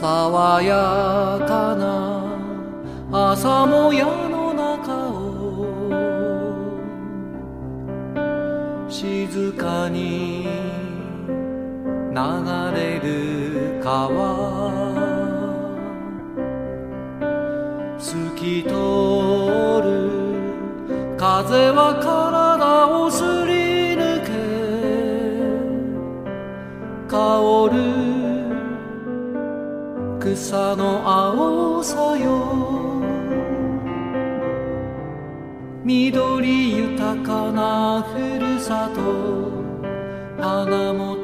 爽やかな朝もやの中を静かに流れる川透き通る風は体をすり抜け香る草の青さよ緑豊かなふるさと花も